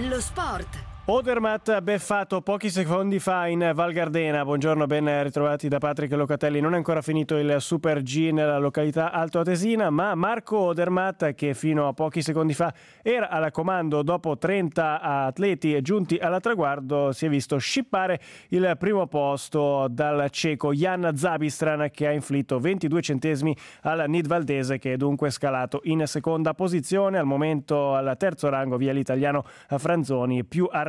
Lo sport. Odermatt beffato pochi secondi fa in Val Gardena. Buongiorno, ben ritrovati da Patrick Locatelli. Non è ancora finito il Super G nella località altoatesina, ma Marco Odermatt, che fino a pochi secondi fa era al comando dopo 30 atleti giunti al traguardo, si è visto scippare il primo posto dal ceco Jan Zabistran, che ha inflitto 22 centesimi al nidvaldese, che è dunque scalato in seconda posizione. Al momento al terzo rango via l'italiano Franzoni, più arretrato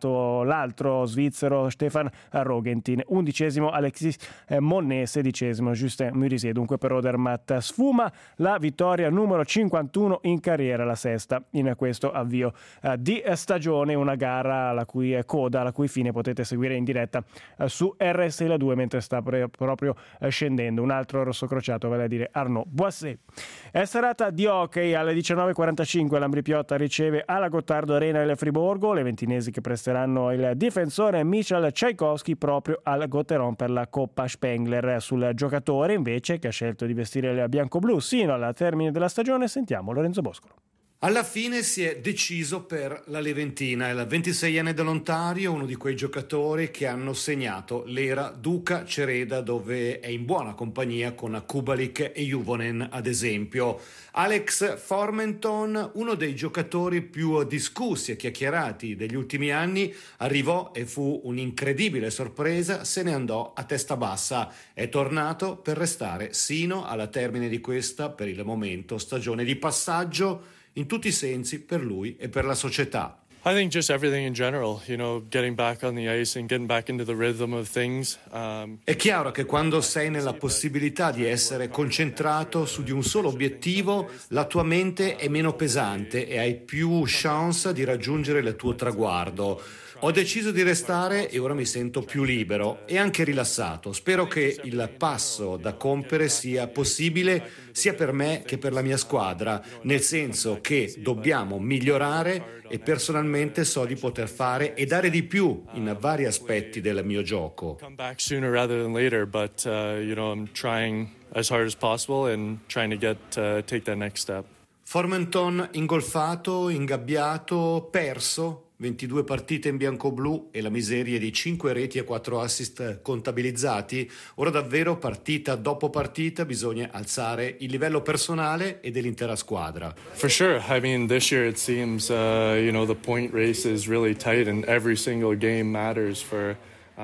l'altro svizzero Stefan Rogentin, 11° Alexis Monnet, 16° Justin Murisier. Dunque per Odermatt sfuma la vittoria numero 51 in carriera, la sesta in questo avvio di stagione, una gara la cui coda, la cui fine potete seguire in diretta su RSL 2 mentre sta proprio scendendo un altro rosso crociato, vale a dire Arnaud Boisset. È serata di hockey. Alle 19.45 l'Ambri Piotta riceve alla Gottardo Arena il Friburgo, le ventinesi che presteranno il difensore Michal Tchaikovsky proprio al Gotteron per la Coppa Spengler. Sul giocatore invece che ha scelto di vestire il bianco-blu sino al termine della stagione sentiamo Lorenzo Boscolo. Alla fine si è deciso per la Leventina, il 26enne dell'Ontario, uno di quei giocatori che hanno segnato l'era Duca Cereda, dove è in buona compagnia con Kubalik e Juvonen ad esempio. Alex Formenton, uno dei giocatori più discussi e chiacchierati degli ultimi anni, arrivò e fu un'incredibile sorpresa, se ne andò a testa bassa. È tornato per restare sino alla termine di questa, per il momento, stagione di passaggio in tutti i sensi per lui e per la società. I think just everything in general, getting back on the ice and getting back into the rhythm of things. È chiaro che quando sei nella possibilità di essere concentrato su di un solo obiettivo, la tua mente è meno pesante e hai più chance di raggiungere il tuo traguardo. Ho deciso di restare e ora mi sento più libero e anche rilassato. Spero che il passo da compiere sia possibile sia per me che per la mia squadra, nel senso che dobbiamo migliorare e personalmente so di poter fare e dare di più in vari aspetti del mio gioco. Come back sooner rather than later, but I'm trying as hard as possible and trying to take that next step. Formenton ingolfato, ingabbiato, perso. 22 partite in bianco-blu e la miseria di 5 reti e 4 assist contabilizzati. Ora davvero partita dopo partita bisogna alzare il livello personale e dell'intera squadra. For sure. I mean, this year it seems, the point race is really tight and every single game matters for...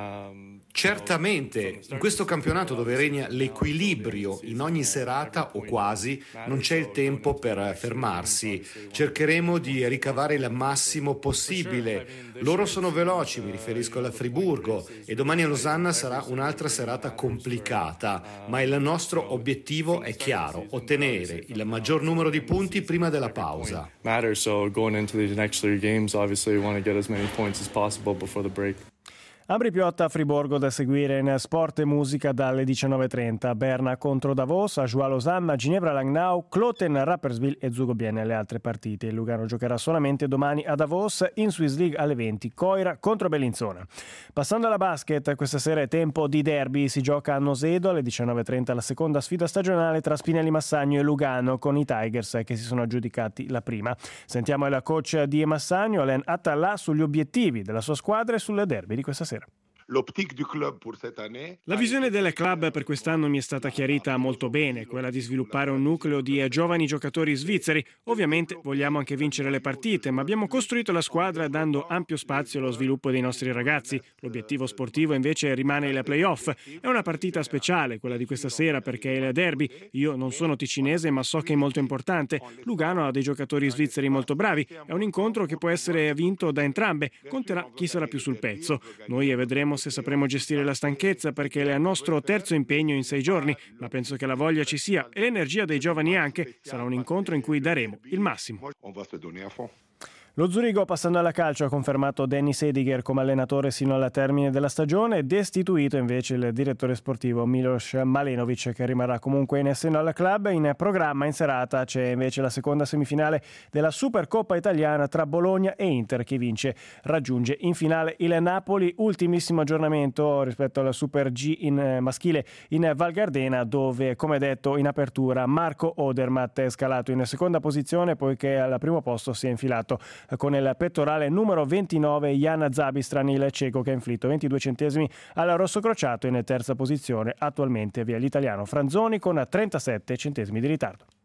Certamente, in questo campionato dove regna l'equilibrio in ogni serata o quasi, non c'è il tempo per fermarsi. Cercheremo di ricavare il massimo possibile. Loro sono veloci, mi riferisco alla Friburgo, e domani a Losanna sarà un'altra serata complicata, ma il nostro obiettivo è chiaro, ottenere il maggior numero di punti prima della pausa. Matters, so going into these next 3 games, obviously we want to get as many points as possible before the break. Ambri Piotta Friburgo da seguire in Sport e Musica dalle 19.30. Berna contro Davos, Ajoie Lausanne, Ginevra Langnau, Kloten, Rapperswil e Zugobienne le altre partite. Il Lugano giocherà solamente domani a Davos, in Swiss League alle 20, Coira contro Bellinzona. Passando alla basket, questa sera è tempo di derby, si gioca a Nosedo alle 19.30 la seconda sfida stagionale tra Spinelli Massagno e Lugano con i Tigers che si sono aggiudicati la prima. Sentiamo il coach di Massagno, Alain Attallah, sugli obiettivi della sua squadra e sul derby di questa sera. La visione del club per quest'anno mi è stata chiarita molto bene, quella di sviluppare un nucleo di giovani giocatori svizzeri. Ovviamente vogliamo anche vincere le partite, ma abbiamo costruito la squadra dando ampio spazio allo sviluppo dei nostri ragazzi. L'obiettivo sportivo invece rimane il play-off. È una partita speciale, quella di questa sera, perché è il derby. Io non sono ticinese, ma so che è molto importante. Lugano ha dei giocatori svizzeri molto bravi. È un incontro che può essere vinto da entrambe. Conterà chi sarà più sul pezzo. Noi vedremo se sapremo gestire la stanchezza, perché è il nostro terzo impegno in 6 giorni, ma penso che la voglia ci sia e l'energia dei giovani anche. Sarà un incontro in cui daremo il massimo. Lo Zurigo, passando alla calcio, ha confermato Dennis Ediger come allenatore sino al termine della stagione, destituito invece il direttore sportivo Milos Malenovic, che rimarrà comunque in seno al club. In programma in serata c'è invece la seconda semifinale della Supercoppa italiana tra Bologna e Inter. Chi vince raggiunge in finale il Napoli. Ultimissimo aggiornamento rispetto alla Super G in maschile in Val Gardena, dove, come detto in apertura, Marco Odermatt è scalato in seconda posizione poiché al primo posto si è infilato con il pettorale numero 29 Jan Zabistran, il ceco, che ha inflitto 22 centesimi al rossocrociato. In terza posizione attualmente via l'italiano Franzoni con 37 centesimi di ritardo.